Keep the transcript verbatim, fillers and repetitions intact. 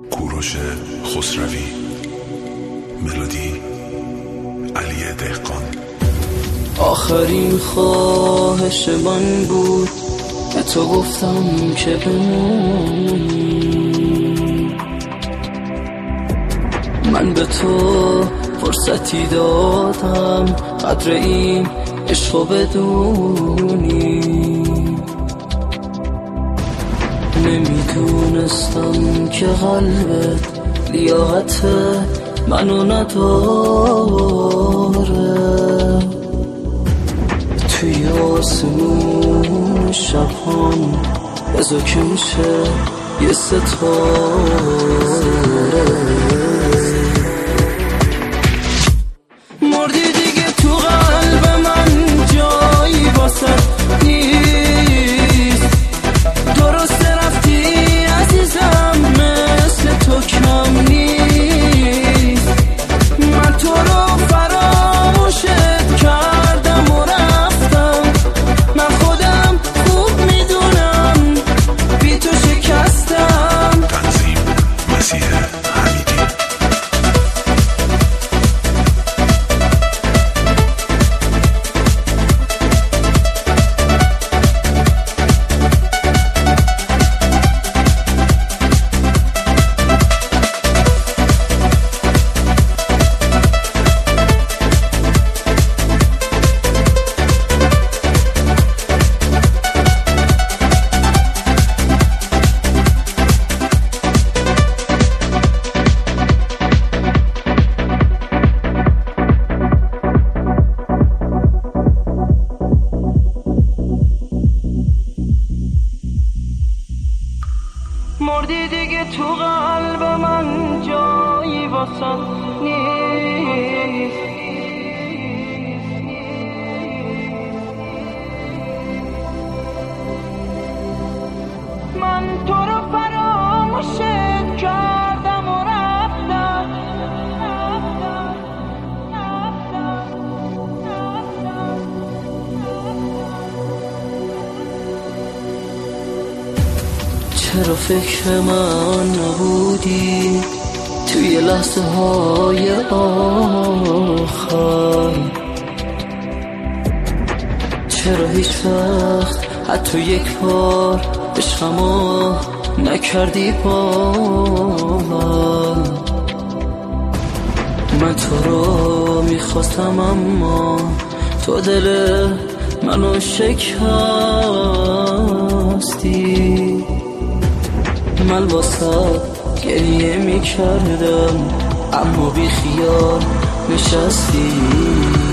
کوروش خسروی، ملودی علی دهقان. آخرین خواهش من بود، به تو گفتم که بمونی. من به تو فرصتی دادم قدر این عشقو بدونی. نمیدونستم که قلبت لیاقت منو نداره. توی آسمون شبان بزا که میشه یه ستاره. مردی دیگه تو قلب من جایی واسه نیست. درسته رفتی عزیزم، مثل تو کم نیست. من تو رو فراموشت کردم و رفتم. من خودم خوب میدونم بی تو شکستم. تنظیم مسیح حمیدی. مردی دیگه تو قلب من جایی واسه نیست. من تو رو فراموشت کردم و رفتم. چرا فکر من نبودی توی لحظه های آخر؟ چرا هیچ وقت حتی یک بار عشقمو نکردی باور؟ من تو رو میخواستم اما تو دل منو شکستی. من واسه گریه می کردم اما بی خیال نشستی.